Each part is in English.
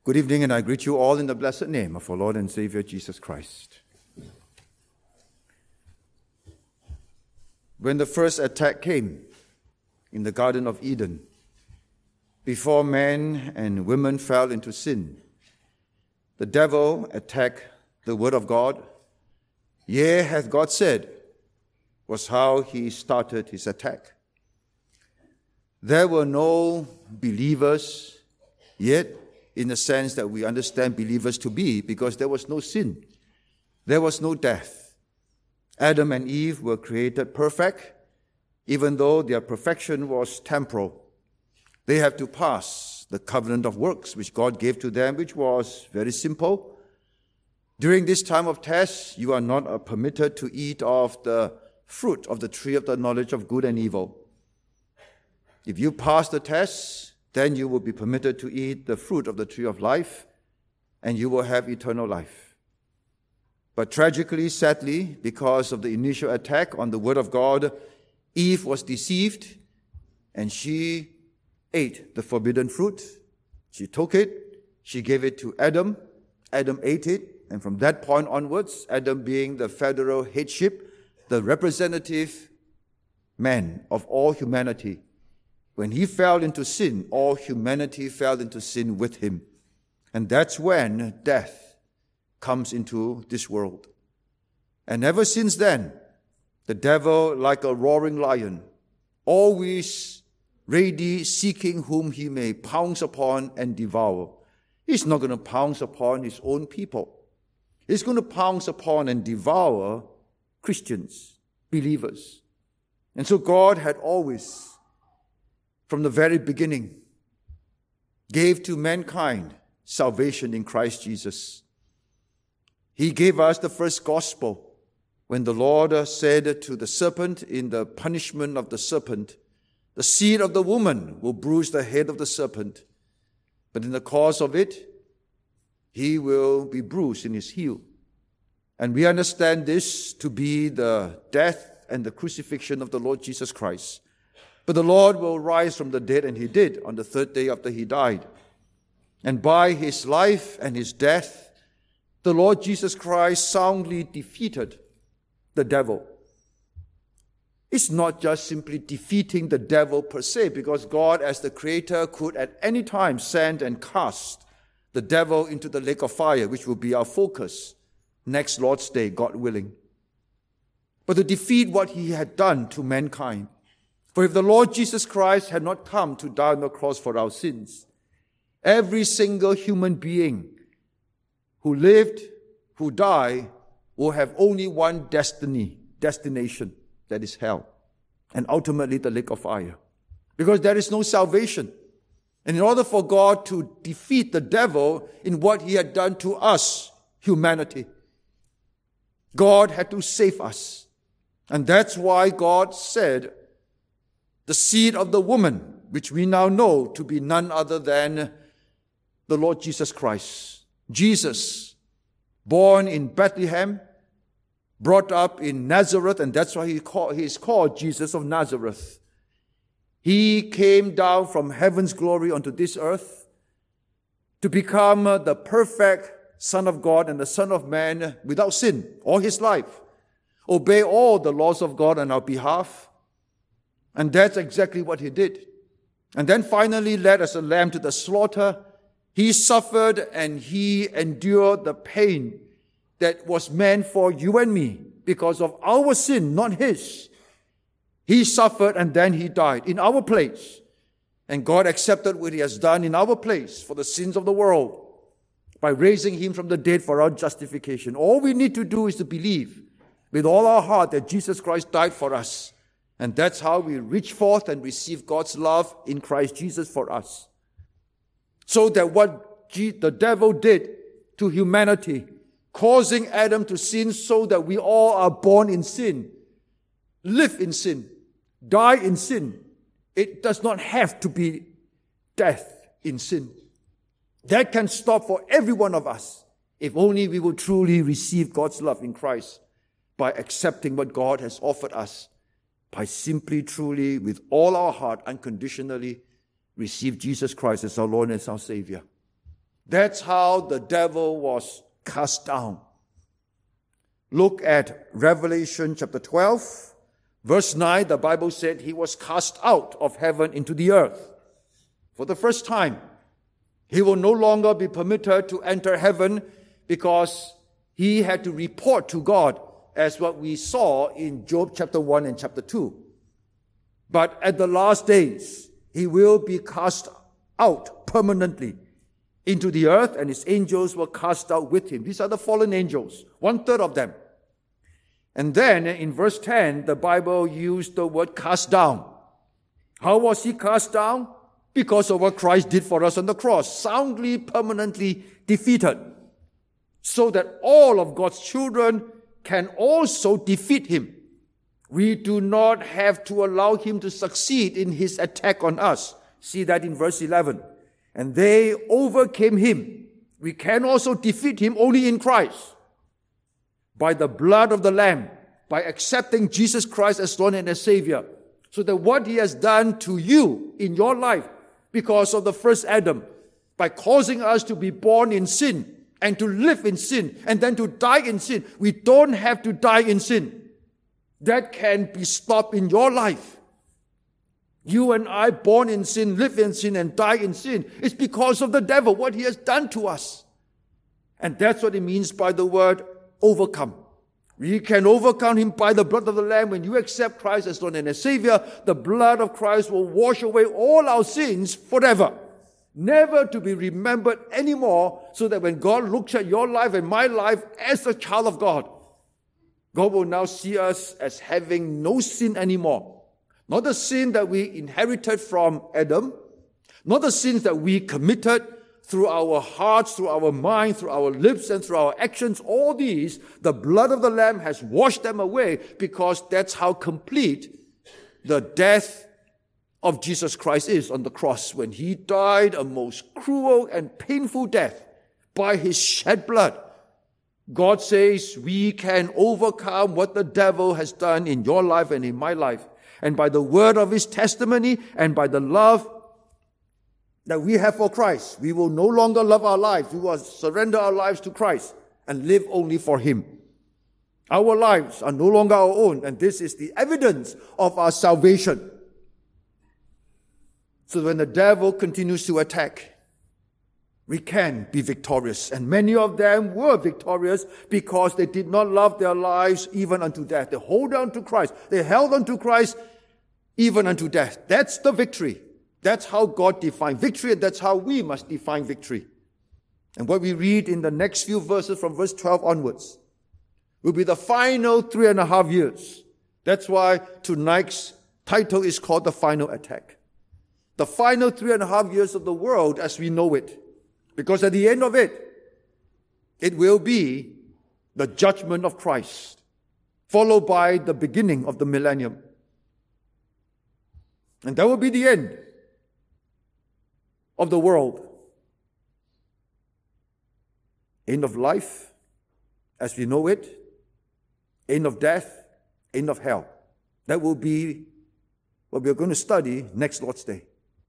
Good evening, and I greet you all in the blessed name of our Lord and Savior Jesus Christ. When the first attack came in the Garden of Eden, before men and women fell into sin, the devil attacked the word of God. Yea, hath God said, was how he started his attack. There were no believers yet, in the sense that we understand believers to be, because there was no sin. There was no death. Adam and Eve were created perfect, even though their perfection was temporal. They have to pass the covenant of works which God gave to them, which was very simple. During this time of test, you are not permitted to eat of the fruit of the tree of the knowledge of good and evil. If you pass the test, then you will be permitted to eat the fruit of the tree of life, and you will have eternal life. But tragically, sadly, because of the initial attack on the word of God, Eve was deceived, and she ate the forbidden fruit. She took it, she gave it to Adam. Adam ate it, and from that point onwards, Adam being the federal headship, the representative man of all humanity, when he fell into sin, all humanity fell into sin with him. And that's when death comes into this world. And ever since then, the devil, like a roaring lion, always ready, seeking whom he may pounce upon and devour. He's not going to pounce upon his own people. He's going to pounce upon and devour Christians, believers. And so God had always, from the very beginning, gave to mankind salvation in Christ Jesus. He gave us the first gospel when the Lord said to the serpent in the punishment of the serpent, the seed of the woman will bruise the head of the serpent, but in the course of it, he will be bruised in his heel. And we understand this to be the death and the crucifixion of the Lord Jesus Christ. But the Lord will rise from the dead, and he did on the third day after he died. And by his life and his death, the Lord Jesus Christ soundly defeated the devil. It's not just simply defeating the devil per se, because God as the creator could at any time send and cast the devil into the lake of fire, which will be our focus next Lord's Day, God willing. But to defeat what he had done to mankind. For if the Lord Jesus Christ had not come to die on the cross for our sins, every single human being who lived, who died, will have only one destination, that is hell, and ultimately the lake of fire. Because there is no salvation. And in order for God to defeat the devil in what he had done to us, humanity, God had to save us. And that's why God said, the seed of the woman, which we now know to be none other than the Lord Jesus Christ. Jesus, born in Bethlehem, brought up in Nazareth, and that's why he is called Jesus of Nazareth. He came down from heaven's glory onto this earth to become the perfect Son of God and the Son of Man without sin all his life. Obey all the laws of God on our behalf. And that's exactly what he did. And then finally led as a lamb to the slaughter. He suffered and he endured the pain that was meant for you and me because of our sin, not his. He suffered and then he died in our place. And God accepted what he has done in our place for the sins of the world by raising him from the dead for our justification. All we need to do is to believe with all our heart that Jesus Christ died for us. And that's how we reach forth and receive God's love in Christ Jesus for us. So that what the devil did to humanity, causing Adam to sin so that we all are born in sin, live in sin, die in sin. It does not have to be death in sin. That can stop for every one of us if only we will truly receive God's love in Christ by accepting what God has offered us, by simply, truly, with all our heart, unconditionally receive Jesus Christ as our Lord and as our Savior. That's how the devil was cast down. Look at Revelation chapter 12, verse 9. The Bible said he was cast out of heaven into the earth. For the first time, he will no longer be permitted to enter heaven because he had to report to God, as what we saw in Job chapter 1 and chapter 2. But at the last days, he will be cast out permanently into the earth, and his angels were cast out with him. These are the fallen angels, 1/3 of them. And then in verse 10, the Bible used the word cast down. How was he cast down? Because of what Christ did for us on the cross, soundly, permanently defeated, so that all of God's children can also defeat him. We do not have to allow him to succeed in his attack on us. See that in verse 11. And they overcame him. We can also defeat him only in Christ, by the blood of the Lamb, by accepting Jesus Christ as Lord and as Savior. So that what he has done to you in your life, because of the first Adam, by causing us to be born in sin and to live in sin and then to die in sin, we don't have to die in sin. That can be stopped in your life. You and I, born in sin, live in sin, and die in sin. It's because of the devil, what he has done to us. And that's what it means by the word overcome. We can overcome him by the blood of the Lamb. When you accept Christ as Lord and as Savior, the blood of Christ will wash away all our sins forever, never to be remembered anymore, so that when God looks at your life and my life as a child of God, God will now see us as having no sin anymore. Not the sin that we inherited from Adam, not the sins that we committed through our hearts, through our mind, through our lips, and through our actions. All these, the blood of the Lamb has washed them away, because that's how complete the death of Jesus Christ is on the cross, when he died a most cruel and painful death by his shed blood. God says we can overcome what the devil has done in your life and in my life. And by the word of his testimony and by the love that we have for Christ, we will no longer love our lives. We will surrender our lives to Christ and live only for him. Our lives are no longer our own, and this is the evidence of our salvation. So when the devil continues to attack, we can be victorious. And many of them were victorious because they did not love their lives even unto death. They hold on to Christ. They held on to Christ even unto death. That's the victory. That's how God defined victory, and that's how we must define victory. And what we read in the next few verses from verse 12 onwards will be the final 3.5 years. That's why tonight's title is called The Final Attack. The final 3.5 years of the world as we know it. Because at the end of it, it will be the judgment of Christ, followed by the beginning of the millennium. And that will be the end of the world. End of life as we know it, end of death, end of hell. That will be what we are going to study next Lord's Day.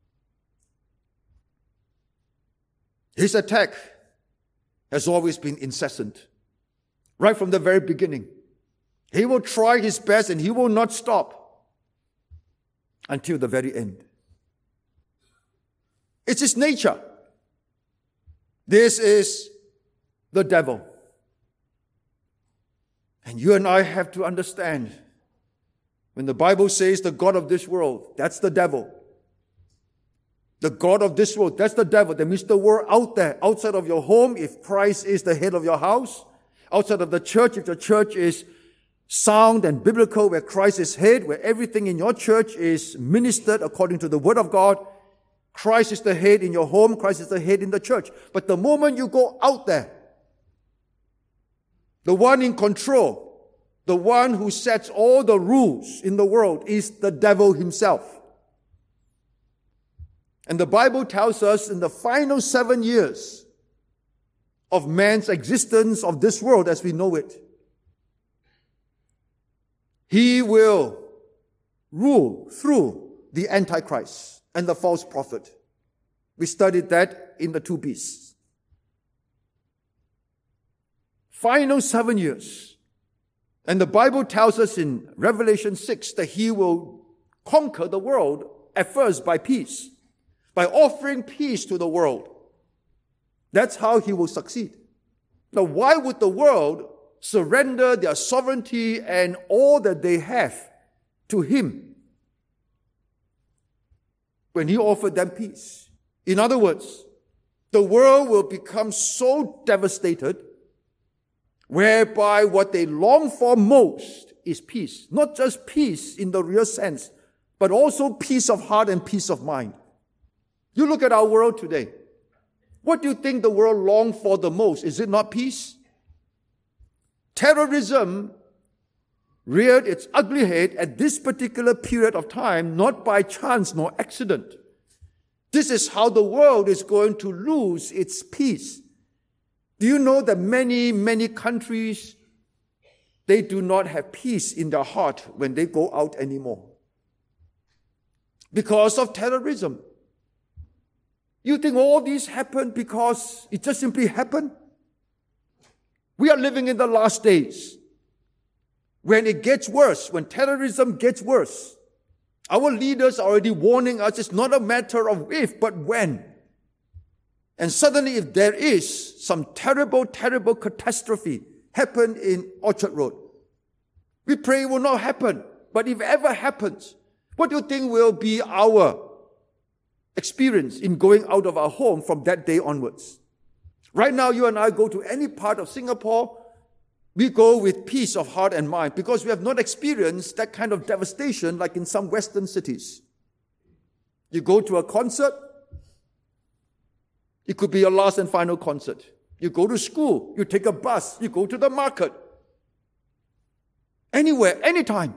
His attack has always been incessant, right from the very beginning. He will try his best and he will not stop until the very end. It's his nature. This is the devil. And you and I have to understand, when the Bible says the God of this world, that's the devil. The God of this world, that's the devil. That means the world out there, outside of your home, if Christ is the head of your house. Outside of the church, if the church is sound and biblical, where Christ is head, where everything in your church is ministered according to the word of God. Christ is the head in your home, Christ is the head in the church. But the moment you go out there, the one in control, the one who sets all the rules in the world is the devil himself. And the Bible tells us in the final 7 years of man's existence of this world as we know it, he will rule through the Antichrist and the false prophet. We studied that in the two beasts. final 7 years. And the Bible tells us in Revelation 6 that he will conquer the world at first by peace, by offering peace to the world. That's how he will succeed. Now, why would the world surrender their sovereignty and all that they have to him when he offered them peace? In other words, the world will become so devastated whereby what they long for most is peace. Not just peace in the real sense, but also peace of heart and peace of mind. You look at our world today. What do you think the world longs for the most? Is it not peace? Terrorism reared its ugly head at this particular period of time, not by chance nor accident. This is how the world is going to lose its peace. Do you know that many, many countries, they do not have peace in their heart when they go out anymore? Because of terrorism. You think all these happened because it just simply happened? We are living in the last days. When it gets worse, when terrorism gets worse, our leaders are already warning us it's not a matter of if, but when. And suddenly, if there is some terrible, terrible catastrophe happen in Orchard Road, we pray it will not happen. But if it ever happens, what do you think will be our experience in going out of our home from that day onwards? Right now, you and I go to any part of Singapore, we go with peace of heart and mind because we have not experienced that kind of devastation like in some Western cities. You go to a concert, it could be your last and final concert. You go to school, you take a bus, you go to the market. Anywhere, anytime.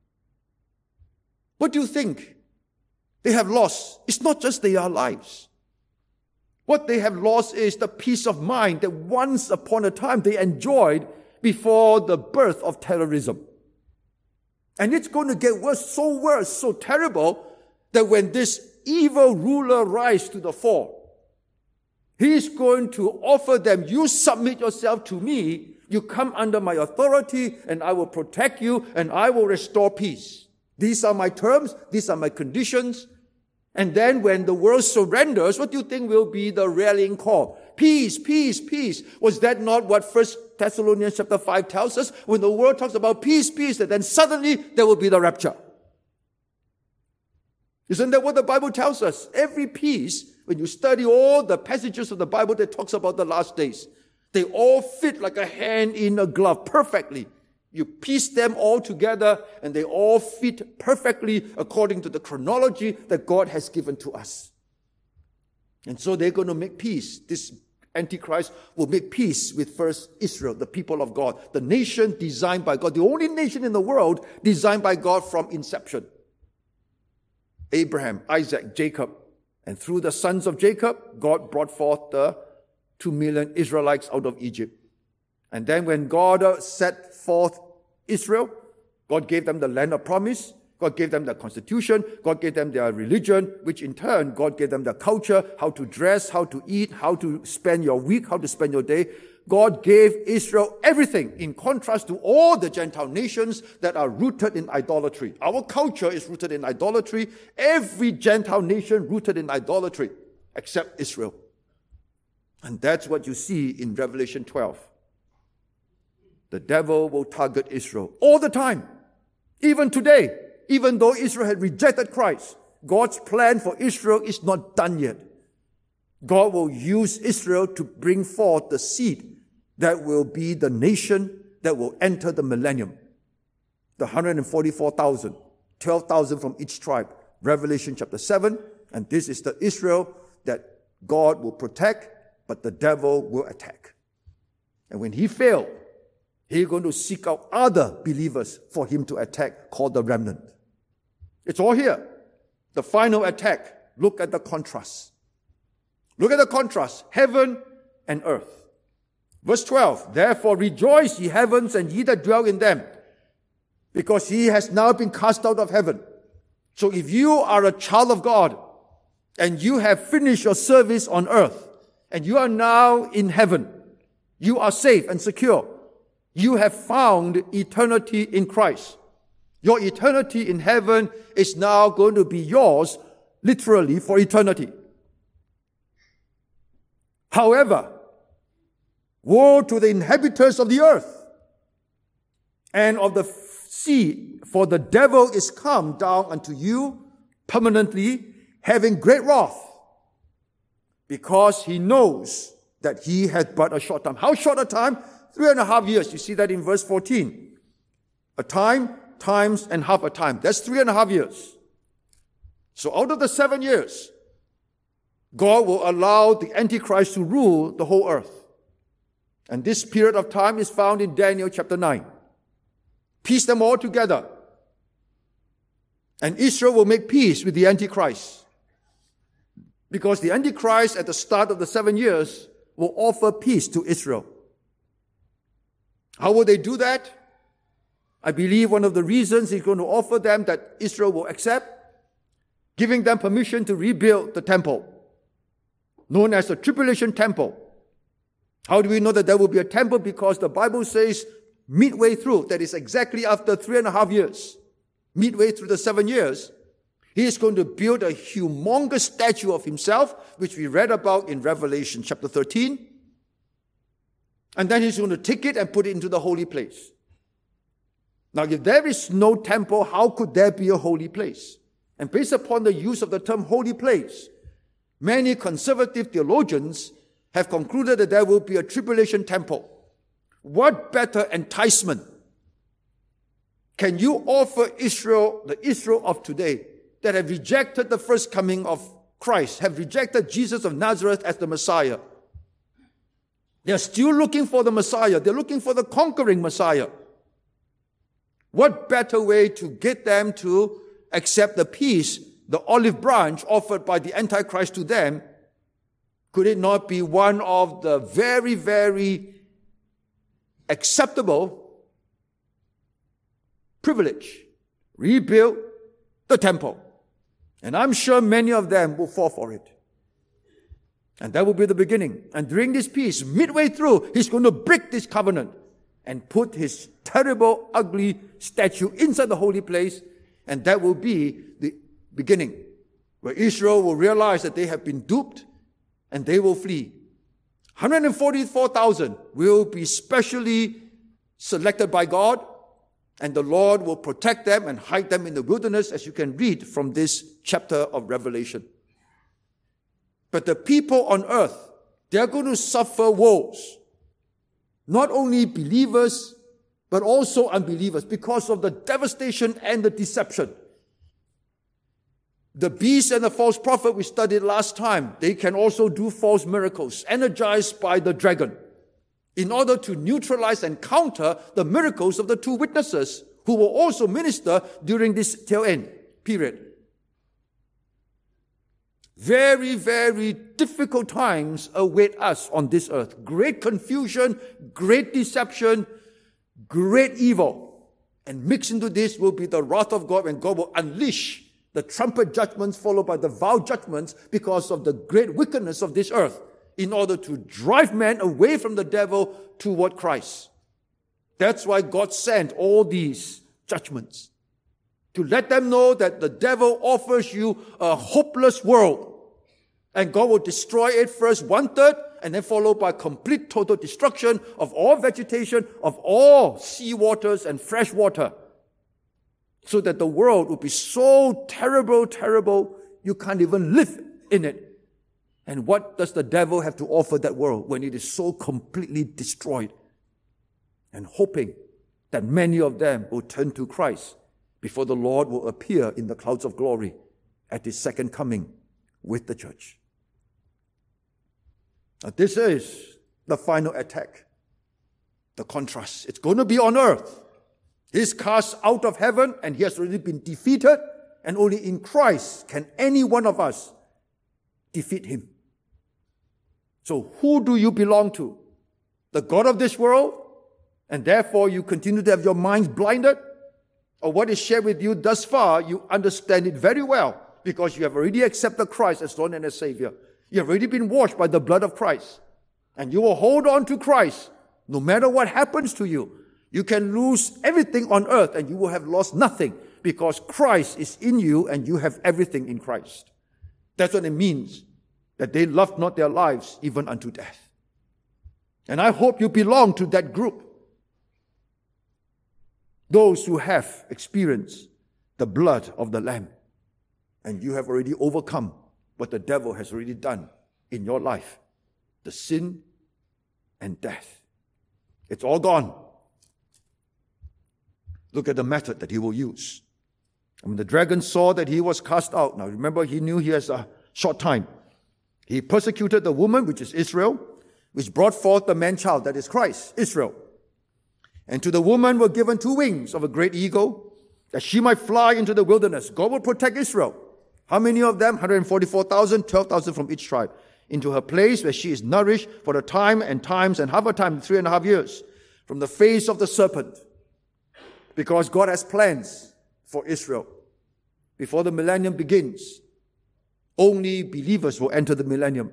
What do you think they have lost? It's not just their lives. What they have lost is the peace of mind that once upon a time they enjoyed before the birth of terrorism. And it's going to get worse, so terrible, that when this evil ruler rises to the fore, he's going to offer them, you submit yourself to me, you come under my authority, and I will protect you, and I will restore peace. These are my terms, these are my conditions. And then when the world surrenders, what do you think will be the rallying call? Peace, peace, peace. Was that not what 1 Thessalonians chapter 5 tells us? When the world talks about peace, peace, then suddenly there will be the rapture. Isn't that what the Bible tells us? Every piece, when you study all the passages of the Bible that talks about the last days, they all fit like a hand in a glove perfectly. You piece them all together and they all fit perfectly according to the chronology that God has given to us. And so they're going to make peace. This Antichrist will make peace with first Israel, the people of God, the nation designed by God, the only nation in the world designed by God from inception. Abraham, Isaac, Jacob. And through the sons of Jacob, God brought forth the 2 million Israelites out of Egypt. And then when God set forth Israel, God gave them the land of promise. God gave them the constitution. God gave them their religion, which in turn, God gave them their culture, how to dress, how to eat, how to spend your week, how to spend your day. God gave Israel everything in contrast to all the Gentile nations that are rooted in idolatry. Our culture is rooted in idolatry. Every Gentile nation rooted in idolatry except Israel. And that's what you see in Revelation 12. The devil will target Israel all the time. Even today, even though Israel had rejected Christ, God's plan for Israel is not done yet. God will use Israel to bring forth the seed that will be the nation that will enter the millennium. The 144,000, 12,000 from each tribe. Revelation chapter 7. And this is the Israel that God will protect, but the devil will attack. And when he fails, he's going to seek out other believers for him to attack, called the remnant. It's all here. The final attack. Look at the contrast. Look at the contrast. Heaven and earth. Verse 12. Therefore rejoice, ye heavens, and ye that dwell in them, because he has now been cast out of heaven. So if you are a child of God, and you have finished your service on earth, and you are now in heaven, You are safe and secure. You have found eternity in Christ. Your eternity in heaven is now going to be yours, literally, for eternity. However, woe to the inhabitants of the earth and of the sea, for the devil is come down unto you permanently, having great wrath, because he knows that he hath but a short time. How short a time? 3.5 years. You see that in verse 14. A time, times, and half a time. That's 3.5 years. So out of the 7 years, God will allow the Antichrist to rule the whole earth. And this period of time is found in Daniel chapter 9. Piece them all together. And Israel will make peace with the Antichrist. Because the Antichrist at the start of the 7 years will offer peace to Israel. How will they do that? I believe one of the reasons he's going to offer them that Israel will accept, giving them permission to rebuild the temple, known as the Tribulation Temple. How do we know that there will be a temple? Because the Bible says midway through, that is exactly after 3.5 years, midway through the 7 years, he is going to build a humongous statue of himself, which we read about in Revelation chapter 13. And then he's going to take it and put it into the holy place. Now, if there is no temple, how could there be a holy place? And based upon the use of the term holy place, many conservative theologians have concluded that there will be a tribulation temple. What better enticement can you offer Israel, the Israel of today, that have rejected the first coming of Christ, have rejected Jesus of Nazareth as the Messiah? They're still looking for the Messiah. They're looking for the conquering Messiah. What better way to get them to accept the peace, the olive branch offered by the Antichrist to them? Could it not be one of the very, very acceptable privilege? Rebuild the temple. And I'm sure many of them will fall for it. And that will be the beginning. And during this peace, midway through, he's going to break this covenant and put his terrible, ugly statue inside the holy place. And that will be the beginning, where Israel will realize that they have been duped and they will flee. 144,000 will be specially selected by God, and the Lord will protect them and hide them in the wilderness, as you can read from this chapter of Revelation. But the people on earth, they're going to suffer woes. Not only believers, but also unbelievers, because of the devastation and the deception. The beast and the false prophet we studied last time, they can also do false miracles, energized by the dragon, in order to neutralize and counter the miracles of the two witnesses who will also minister during this tail end period. Very, very difficult times await us on this earth. Great confusion, great deception, great evil. And mixed into this will be the wrath of God, and God will unleash the trumpet judgments followed by the vow judgments because of the great wickedness of this earth, in order to drive men away from the devil toward Christ. That's why God sent all these judgments, to let them know that the devil offers you a hopeless world. And God will destroy it first 1/3, and then followed by complete total destruction of all vegetation, of all sea waters and fresh water. So that the world will be so terrible, terrible, you can't even live in it. And what does the devil have to offer that world when it is so completely destroyed? And hoping that many of them will turn to Christ before the Lord will appear in the clouds of glory at his second coming with the church. Now, this is the final attack. The contrast. It's going to be on earth. He's cast out of heaven and he has already been defeated, and only in Christ can any one of us defeat him. So who do you belong to? The God of this world? And therefore you continue to have your minds blinded? Or what is shared with you thus far, you understand it very well because you have already accepted Christ as Lord and as Savior. You have already been washed by the blood of Christ. and you will hold on to Christ, no matter what happens to you. You can lose everything on earth and you will have lost nothing because Christ is in you and you have everything in Christ. That's what it means, that they loved not their lives even unto death. And I hope you belong to that group. Those who have experienced the blood of the Lamb, and you have already overcome what the devil has already done in your life, the sin and death. It's all gone. Look at the method that he will use. When the dragon saw that he was cast out, now remember, he knew he has a short time. He persecuted the woman, which is Israel, which brought forth the man-child, that is Christ, Israel. And to the woman were given 2 wings of a great eagle, that she might fly into the wilderness. God will protect Israel. How many of them? 144,000, 12,000 from each tribe. Into her place where she is nourished for the time and times and half a time, 3.5 years, from the face of the serpent. Because God has plans for Israel. Before the millennium begins, only believers will enter the millennium.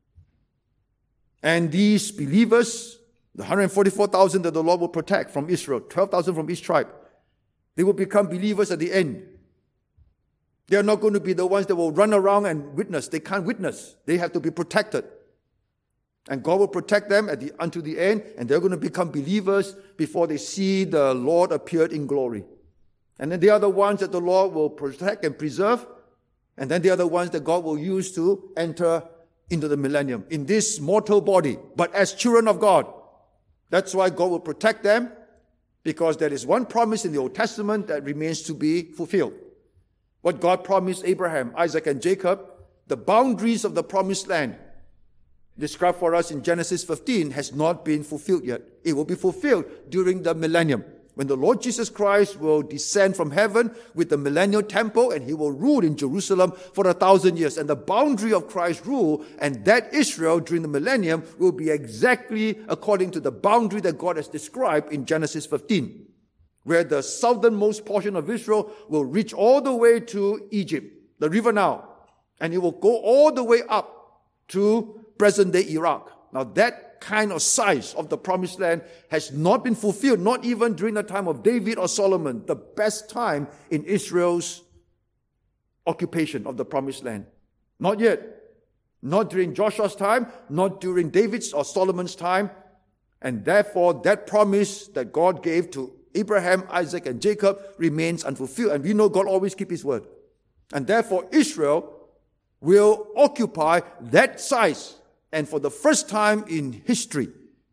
And these believers, the 144,000 that the Lord will protect from Israel, 12,000 from each tribe, they will become believers at the end. They are not going to be the ones that will run around and witness. They can't witness. They have to be protected. And God will protect them unto the end, and they're going to become believers before they see the Lord appear in glory. And then they are the ones that the Lord will protect and preserve, and then they are the ones that God will use to enter into the millennium in this mortal body, but as children of God. That's why God will protect them, because there is one promise in the Old Testament that remains to be fulfilled. What God promised Abraham, Isaac, and Jacob, the boundaries of the promised land, described for us in Genesis 15, has not been fulfilled yet. It will be fulfilled during the millennium, when the Lord Jesus Christ will descend from heaven with the millennial temple, and he will rule in Jerusalem for 1,000 years. And the boundary of Christ's rule and that Israel during the millennium will be exactly according to the boundary that God has described in Genesis 15, where the southernmost portion of Israel will reach all the way to Egypt, the river Nile, and it will go all the way up to present-day Iraq. Now that kind of size of the promised land has not been fulfilled, not even during the time of David or Solomon, the best time in Israel's occupation of the promised land. Not yet. Not during Joshua's time, not during David's or Solomon's time. And therefore, that promise that God gave to Abraham, Isaac, and Jacob remains unfulfilled. And we know God always keeps his word. And therefore, Israel will occupy that size. And for the first time in history,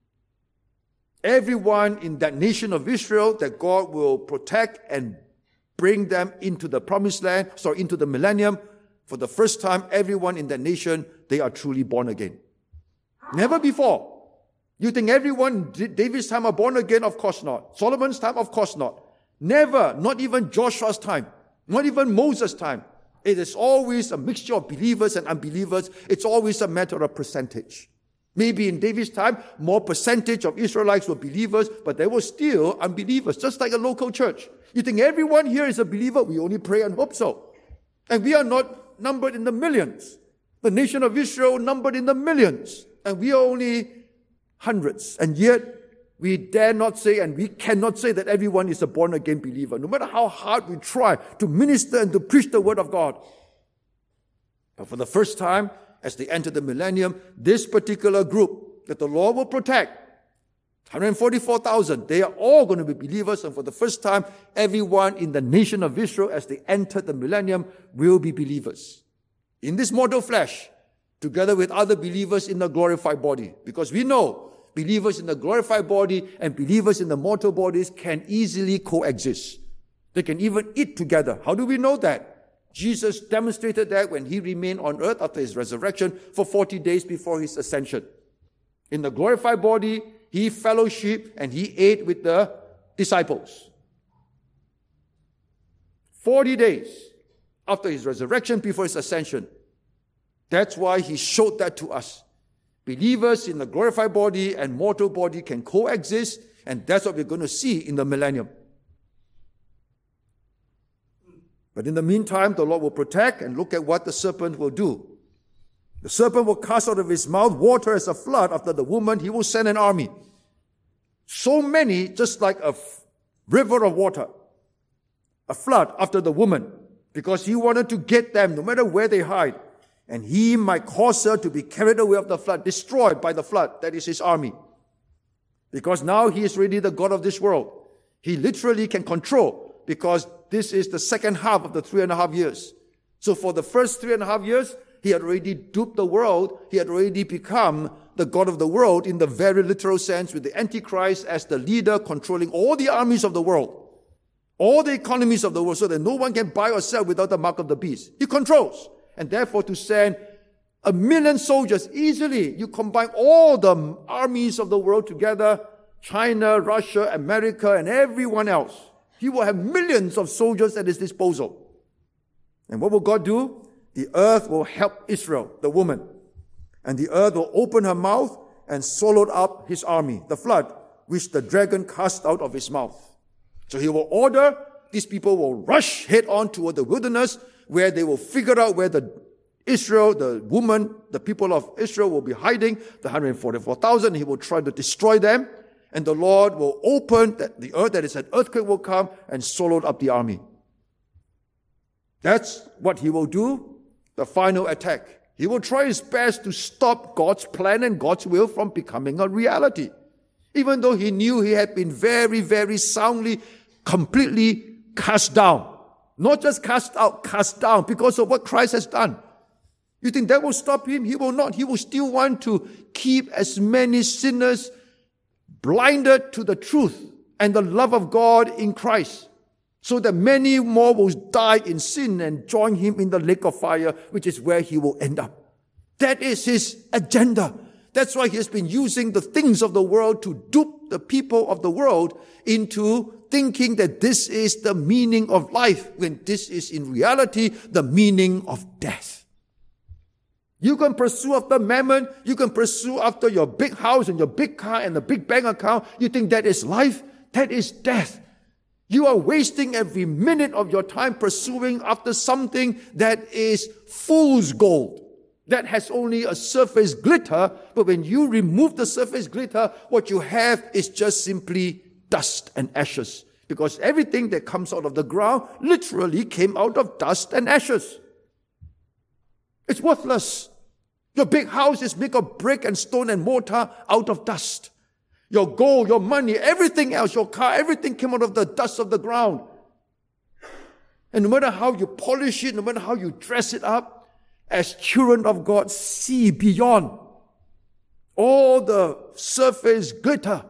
everyone in that nation of Israel that God will protect and bring them into the promised land, into the millennium, for the first time, everyone in that nation, they are truly born again. Never before. You think everyone in David's time are born again? Of course not. Solomon's time? Of course not. Never. Not even Joshua's time. Not even Moses' time. It is always a mixture of believers and unbelievers. It's always a matter of percentage. Maybe in David's time, more percentage of Israelites were believers, but there were still unbelievers, just like a local church. You think everyone here is a believer? We only pray and hope so. And we are not numbered in the millions. The nation of Israel numbered in the millions. And we are only hundreds. And yet, we dare not say and we cannot say that everyone is a born-again believer, no matter how hard we try to minister and to preach the word of God. But for the first time, as they enter the millennium, this particular group that the Lord will protect, 144,000, they are all going to be believers. And for the first time, everyone in the nation of Israel, as they enter the millennium, will be believers. In this mortal flesh, together with other believers in the glorified body. Because we know believers in the glorified body and believers in the mortal bodies can easily coexist. They can even eat together. How do we know that? Jesus demonstrated that when he remained on earth after his resurrection for 40 days before his ascension. In the glorified body, he fellowshiped and he ate with the disciples. 40 days after his resurrection, before his ascension. That's why he showed that to us. Believers in the glorified body and mortal body can coexist, and that's what we're going to see in the millennium. But in the meantime, the Lord will protect, and look at what the serpent will do. The serpent will cast out of his mouth water as a flood. After the woman, he will send an army. So many, just like a river of water, a flood after the woman, because he wanted to get them no matter where they hide. And he might cause her to be carried away of the flood, destroyed by the flood. That is his army. Because now he is really the God of this world. He literally can control, because this is the second half of the 3.5 years. So for the first 3.5 years, he had already duped the world. He had already become the God of the world in the very literal sense, with the Antichrist as the leader controlling all the armies of the world, all the economies of the world, so that no one can buy or sell without the mark of the beast. He controls. And therefore to send 1 million soldiers easily, you combine all the armies of the world together, China, Russia, America, and everyone else. He will have millions of soldiers at his disposal. And what will God do? The earth will help Israel, the woman. And the earth will open her mouth and swallow up his army, the flood, which the dragon cast out of his mouth. So he will order, these people will rush head on toward the wilderness, where they will figure out where the woman, the people of Israel will be hiding, the 144,000. He will try to destroy them. And the Lord will open the earth, that is, an earthquake will come and swallow up the army. That's what he will do, the final attack. He will try his best to stop God's plan and God's will from becoming a reality. Even though he knew he had been very, very soundly, completely cast down. Not just cast out, cast down because of what Christ has done. You think that will stop him? He will not. He will still want to keep as many sinners blinded to the truth and the love of God in Christ, so that many more will die in sin and join him in the lake of fire, which is where he will end up. That is his agenda. That's why he has been using the things of the world to dupe the people of the world into thinking that this is the meaning of life, when this is in reality the meaning of death. You can pursue after mammon, you can pursue after your big house and your big car and the big bank account. You think that is life? That is death. You are wasting every minute of your time pursuing after something that is fool's gold, that has only a surface glitter, but when you remove the surface glitter, what you have is just simply dust and ashes. Because everything that comes out of the ground literally came out of dust and ashes. It's worthless. Your big house is made of brick and stone and mortar out of dust. Your gold, your money, everything else, your car, everything came out of the dust of the ground. And no matter how you polish it, no matter how you dress it up, as children of God, see beyond all the surface glitter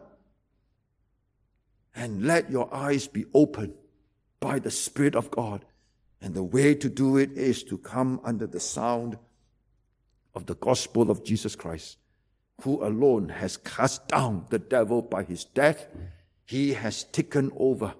and let your eyes be opened by the Spirit of God. And the way to do it is to come under the sound of the gospel of Jesus Christ, who alone has cast down the devil by his death. He has taken over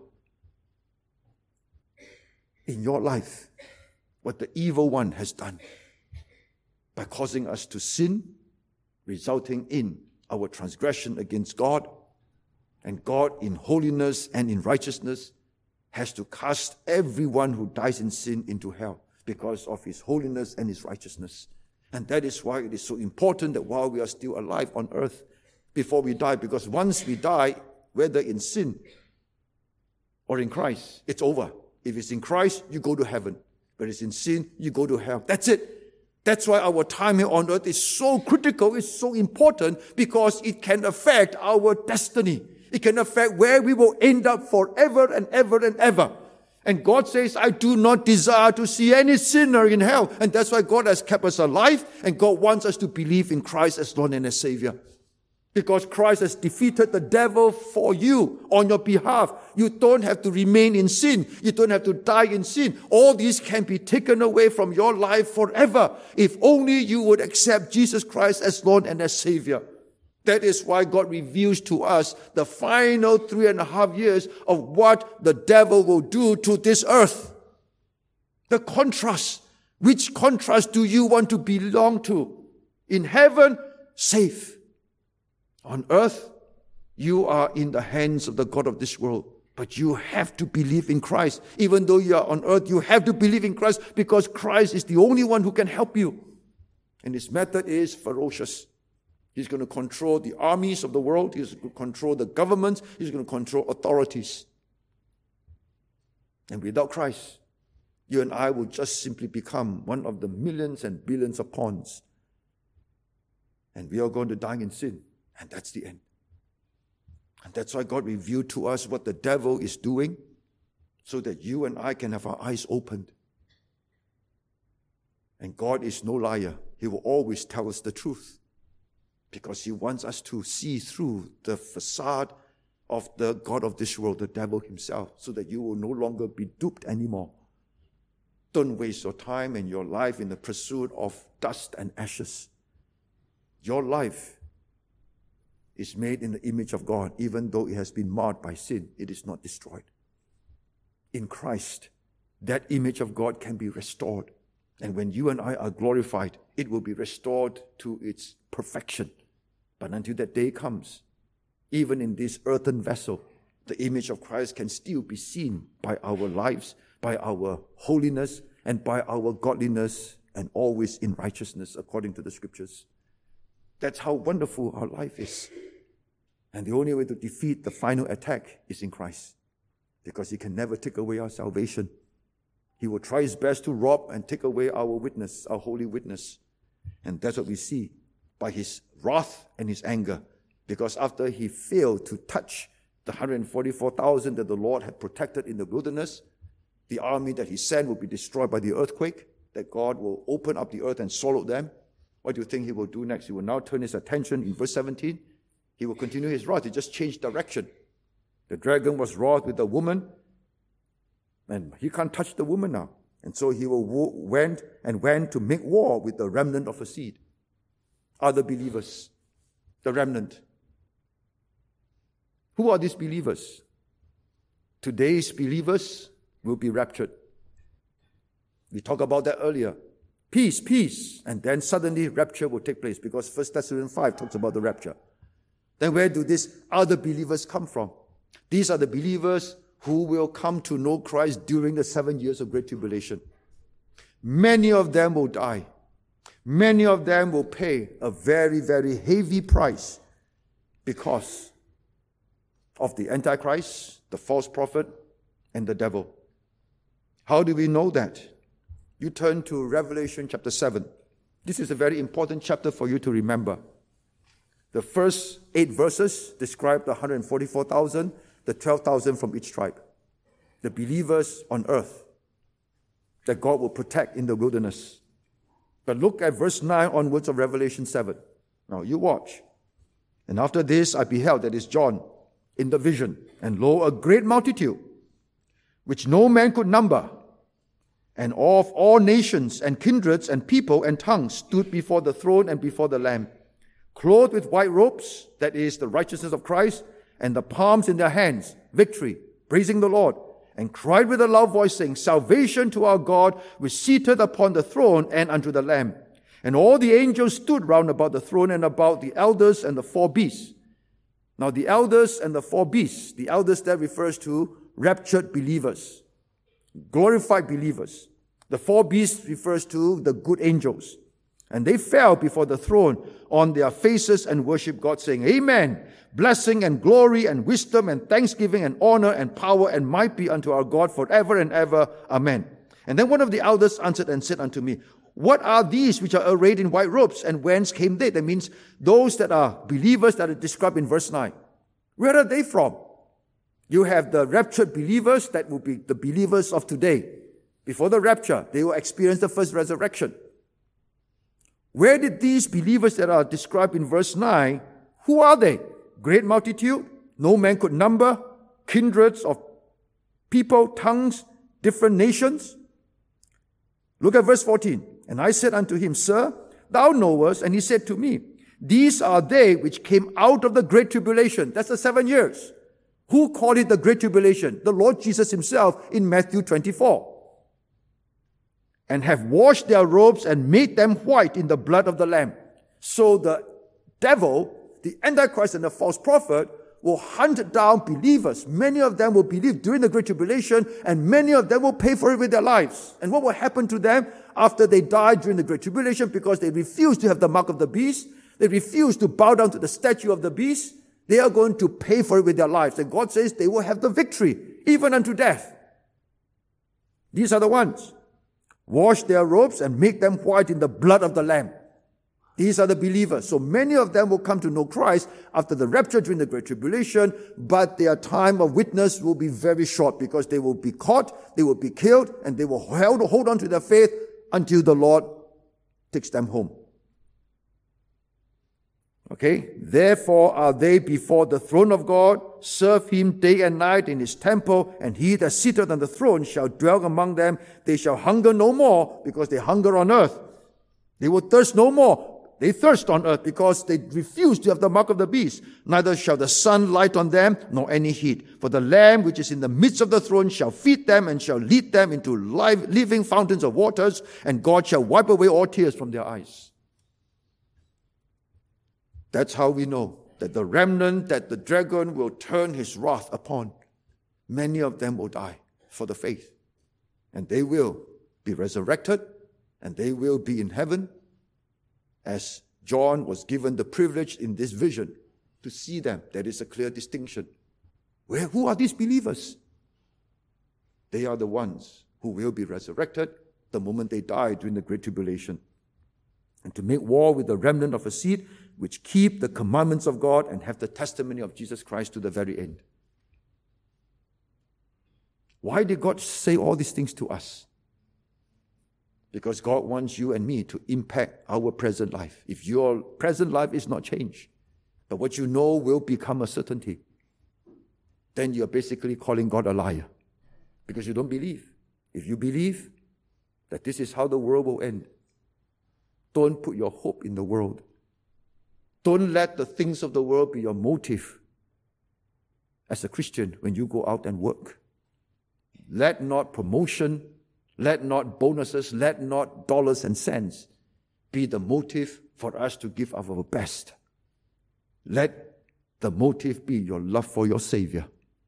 in your life what the evil one has done by causing us to sin, resulting in our transgression against God. And God, in holiness and in righteousness, has to cast everyone who dies in sin into hell because of his holiness and his righteousness. And that is why it is so important that while we are still alive on earth, before we die, because once we die, whether in sin or in Christ, it's over. If it's in Christ, you go to heaven. But it's in sin, you go to hell. That's it. That's why our time here on earth is so critical, it's so important, because it can affect our destiny. It can affect where we will end up forever and ever and ever. And God says, I do not desire to see any sinner in hell. And that's why God has kept us alive, and God wants us to believe in Christ as Lord and as Savior. Because Christ has defeated the devil for you on your behalf. You don't have to remain in sin. You don't have to die in sin. All these can be taken away from your life forever if only you would accept Jesus Christ as Lord and as Savior. That is why God reveals to us the final 3.5 years of what the devil will do to this earth. The contrast. Which contrast do you want to belong to? In heaven, safe. On earth, you are in the hands of the God of this world. But you have to believe in Christ. Even though you are on earth, you have to believe in Christ, because Christ is the only one who can help you. And his method is ferocious. He's going to control the armies of the world. He's going to control the governments. He's going to control authorities. And without Christ, you and I will just simply become one of the millions and billions of pawns. And we are going to die in sin. And that's the end. And that's why God revealed to us what the devil is doing, so that you and I can have our eyes opened. And God is no liar. He will always tell us the truth, because he wants us to see through the facade of the God of this world, the devil himself, so that you will no longer be duped anymore. Don't waste your time and your life in the pursuit of dust and ashes. Your life is made in the image of God. Even though it has been marred by sin, it is not destroyed. In Christ, that image of God can be restored. And when you and I are glorified, it will be restored to its perfection. But until that day comes, even in this earthen vessel, the image of Christ can still be seen by our lives, by our holiness, and by our godliness, and always in righteousness according to the Scriptures. That's how wonderful our life is. And the only way to defeat the final attack is in Christ, because he can never take away our salvation. He will try his best to rob and take away our witness, our holy witness. And that's what we see by his wrath and his anger. Because after he failed to touch the 144,000 that the Lord had protected in the wilderness, the army that he sent will be destroyed by the earthquake, that God will open up the earth and swallow them. What do you think he will do next? He will now turn his attention in verse 17. He will continue his wrath. He just changed direction. The dragon was wroth with the woman, and he can't touch the woman now. And so he went to make war with the remnant of her seed. Other believers, the remnant. Who are these believers? Today's believers will be raptured. We talked about that earlier. Peace, peace. And then suddenly rapture will take place, because 1 Thessalonians 5 talks about the rapture. Then where do these other believers come from? These are the believers who will come to know Christ during the 7 years of Great Tribulation. Many of them will die. Many of them will pay a very, very heavy price because of the Antichrist, the false prophet, and the devil. How do we know that? You turn to Revelation chapter 7. This is a very important chapter for you to remember. The first 8 verses describe the 144,000, the 12,000 from each tribe, the believers on earth that God will protect in the wilderness. But look at verse 9 onwards of Revelation 7. Now you watch. And after this I beheld, that is John, in the vision, and lo, a great multitude, which no man could number, and of all nations and kindreds and people and tongues stood before the throne and before the Lamb, clothed with white robes, that is the righteousness of Christ, and the palms in their hands, victory, praising the Lord, and cried with a loud voice, saying, Salvation to our God, which seated upon the throne and unto the Lamb. And all the angels stood round about the throne and about the elders and the 4 beasts. Now the elders and the 4 beasts, the elders there refers to raptured believers, glorified believers. The 4 beasts refers to the good angels. And they fell before the throne on their faces and worshiped God, saying, Amen. Blessing and glory and wisdom and thanksgiving and honor and power and might be unto our God forever and ever. Amen. And then one of the elders answered and said unto me, What are these which are arrayed in white robes, and whence came they? That means those that are believers that are described in verse 9. Where are they from? You have the raptured believers, that will be the believers of today. Before the rapture, they will experience the first resurrection. Where did these believers that are described in verse 9, who are they? Great multitude, no man could number, kindreds of people, tongues, different nations. Look at verse 14. And I said unto him, Sir, thou knowest. And he said to me, These are they which came out of the great tribulation. That's the 7 years. Who called it the great tribulation? The Lord Jesus himself in Matthew 24. And have washed their robes and made them white in the blood of the Lamb. So the devil, the Antichrist and the false prophet, will hunt down believers. Many of them will believe during the Great Tribulation, and many of them will pay for it with their lives. And what will happen to them after they die during the Great Tribulation? Because they refuse to have the mark of the beast, they refuse to bow down to the statue of the beast, they are going to pay for it with their lives. And God says they will have the victory, even unto death. These are the ones. Wash their robes and make them white in the blood of the Lamb. These are the believers. So many of them will come to know Christ after the rapture during the Great Tribulation, but their time of witness will be very short because they will be caught, they will be killed, and they will hold on to their faith until the Lord takes them home. Okay? Therefore are they before the throne of God, serve him day and night in his temple, and he that sitteth on the throne shall dwell among them. They shall hunger no more because they hunger on earth. They will thirst no more. They thirst on earth because they refuse to have the mark of the beast. Neither shall the sun light on them, nor any heat. For the Lamb which is in the midst of the throne shall feed them and shall lead them into living fountains of waters, and God shall wipe away all tears from their eyes. That's how we know that the remnant that the dragon will turn his wrath upon, many of them will die for the faith. And they will be resurrected, and they will be in heaven, as John was given the privilege in this vision to see them. There is a clear distinction. Who are these believers? They are the ones who will be resurrected the moment they die during the Great Tribulation, and to make war with the remnant of a seed which keep the commandments of God and have the testimony of Jesus Christ to the very end. Why did God say all these things to us? Because God wants you and me to impact our present life. If your present life is not changed, but what you know will become a certainty, then you're basically calling God a liar. Because you don't believe. If you believe that this is how the world will end, don't put your hope in the world. Don't let the things of the world be your motive as a Christian when you go out and work. Let not promotion, let not bonuses, let not dollars and cents be the motive for us to give our best. Let the motive be your love for your Savior.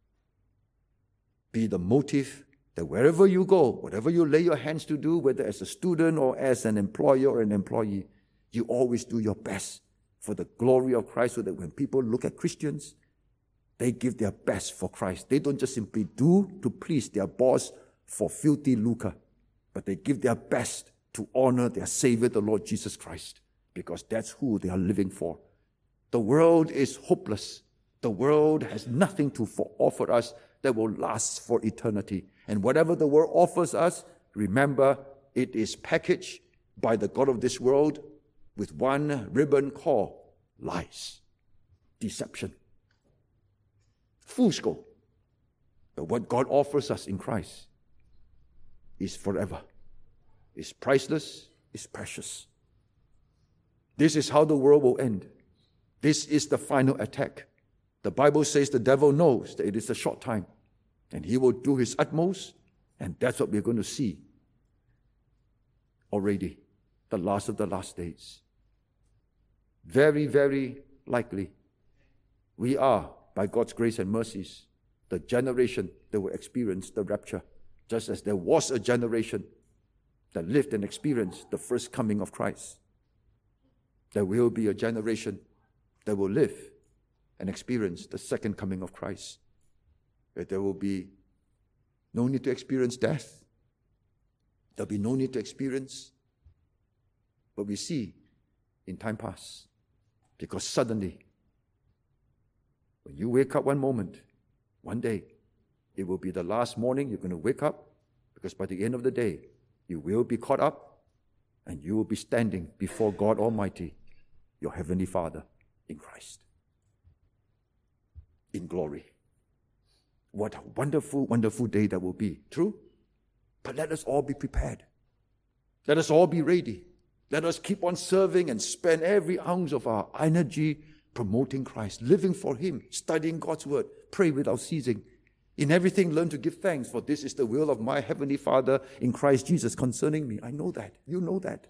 Be the motive that wherever you go, whatever you lay your hands to do, whether as a student or as an employer or an employee, you always do your best for the glory of Christ, so that when people look at Christians, they give their best for Christ. They don't just simply do to please their boss for filthy lucre, but they give their best to honor their Savior, the Lord Jesus Christ, because that's who they are living for. The world is hopeless. The world has nothing to offer us that will last for eternity. And whatever the world offers us, remember, it is packaged by the God of this world with one ribbon called lies, deception, fools-gold. But what God offers us in Christ is forever, is priceless, is precious. This is how the world will end. This is the final attack. The Bible says the devil knows that it is a short time, and he will do his utmost, and that's what we're going to see already, the last of the last days. Very, very likely, we are, by God's grace and mercies, the generation that will experience the rapture, just as there was a generation that lived and experienced the first coming of Christ. There will be a generation that will live and experience the second coming of Christ, where there will be no need to experience death. There'll be no need to experience what we see in time past. Because suddenly, when you wake up one moment, one day, it will be the last morning you're going to wake up, because by the end of the day, you will be caught up and you will be standing before God Almighty, your Heavenly Father, in Christ, in glory. What a wonderful, wonderful day that will be. True? But let us all be prepared. Let us all be ready. Let us keep on serving and spend every ounce of our energy promoting Christ, living for Him, studying God's Word, pray without ceasing. In everything, learn to give thanks, for this is the will of my Heavenly Father in Christ Jesus concerning me. I know that. You know that.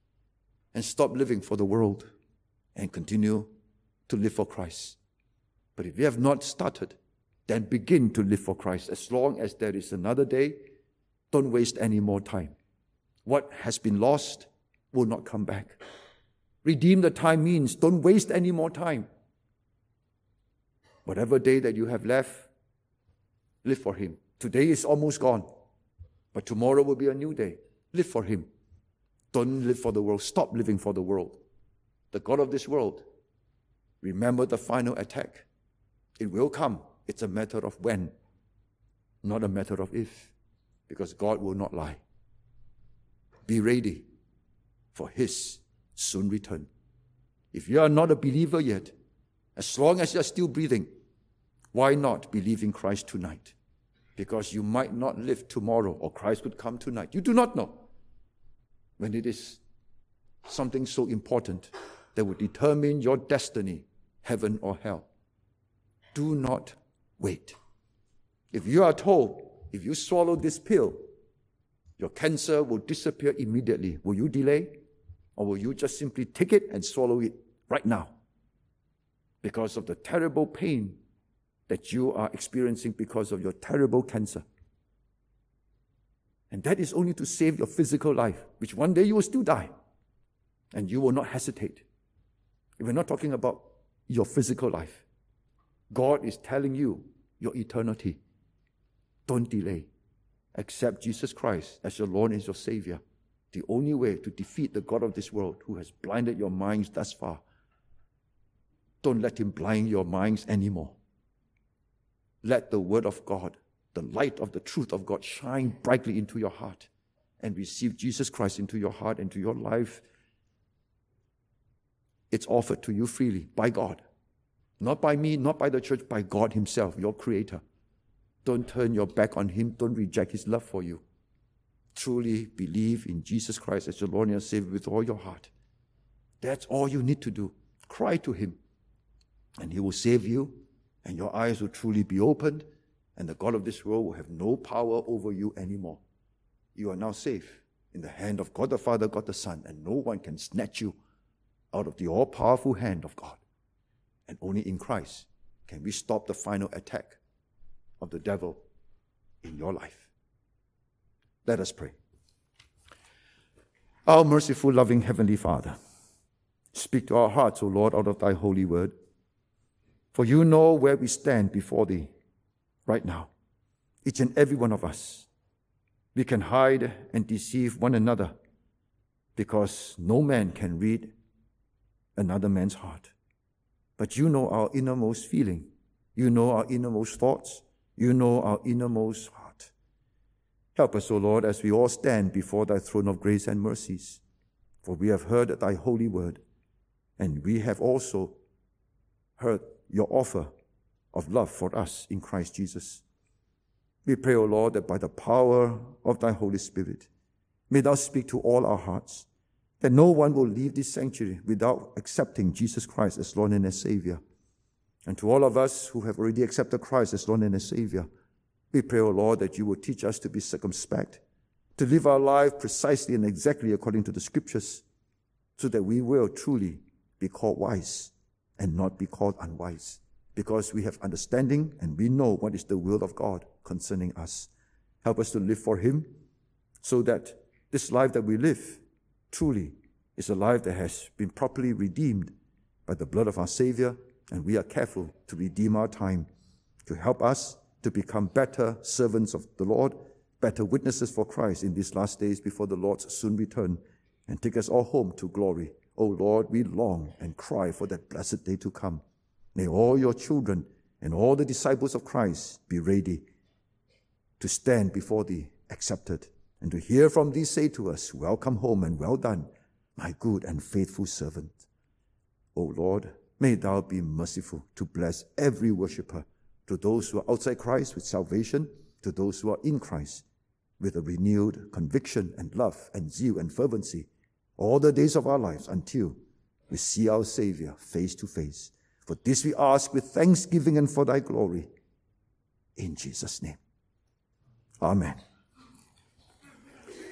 And stop living for the world and continue to live for Christ. But if you have not started, then begin to live for Christ. As long as there is another day, don't waste any more time. What has been lost will not come back. Redeem the time means don't waste any more time. Whatever day that you have left, live for Him. Today is almost gone, but tomorrow will be a new day. Live for Him. Don't live for the world. Stop living for the world. The God of this world. Remember the final attack. It will come. It's a matter of when, not a matter of if, because God will not lie. Be ready for His soon return. If you are not a believer yet, as long as you are still breathing, why not believe in Christ tonight? Because you might not live tomorrow, or Christ could come tonight. You do not know when it is something so important that will determine your destiny, heaven or hell. Do not wait. If you are told, if you swallow this pill, your cancer will disappear immediately, will you delay? Or will you just simply take it and swallow it right now? Because of the terrible pain that you are experiencing because of your terrible cancer. And that is only to save your physical life, which one day you will still die. And you will not hesitate. We're not talking about your physical life. God is telling you your eternity. Don't delay. Accept Jesus Christ as your Lord and your Savior. The only way to defeat the God of this world who has blinded your minds thus far. Don't let him blind your minds anymore. Let the Word of God, the light of the truth of God, shine brightly into your heart and receive Jesus Christ into your heart and to your life. It's offered to you freely by God. Not by me, not by the church, by God Himself, your Creator. Don't turn your back on Him. Don't reject His love for you. Truly believe in Jesus Christ as your Lord and your Savior with all your heart. That's all you need to do. Cry to Him, and He will save you, and your eyes will truly be opened, and the God of this world will have no power over you anymore. You are now safe in the hand of God the Father, God the Son, and no one can snatch you out of the all-powerful hand of God. And only in Christ can we stop the final attack of the devil in your life. Let us pray. Our merciful, loving Heavenly Father, speak to our hearts, O Lord, out of Thy holy word. For You know where we stand before Thee right now, each and every one of us. We can hide and deceive one another because no man can read another man's heart. But You know our innermost feeling. You know our innermost thoughts. You know our innermost heart. Help us, O Lord, as we all stand before Thy throne of grace and mercies. For we have heard Thy holy word, and we have also heard Your offer of love for us in Christ Jesus. We pray, O Lord, that by the power of Thy Holy Spirit, may Thou speak to all our hearts, that no one will leave this sanctuary without accepting Jesus Christ as Lord and as Savior. And to all of us who have already accepted Christ as Lord and as Savior, we pray, O Lord, that You will teach us to be circumspect, to live our life precisely and exactly according to the Scriptures, so that we will truly be called wise and not be called unwise, because we have understanding and we know what is the will of God concerning us. Help us to live for Him, so that this life that we live truly is a life that has been properly redeemed by the blood of our Savior, and we are careful to redeem our time to help us to become better servants of the Lord, better witnesses for Christ in these last days before the Lord's soon return and take us all home to glory. O Lord, we long and cry for that blessed day to come. May all Your children and all the disciples of Christ be ready to stand before Thee accepted, and to hear from Thee say to us, welcome home and well done, my good and faithful servant. O Lord, may Thou be merciful to bless every worshipper, to those who are outside Christ with salvation, to those who are in Christ with a renewed conviction and love and zeal and fervency, all the days of our lives until we see our Savior face to face. For this we ask with thanksgiving and for Thy glory. In Jesus' name. Amen.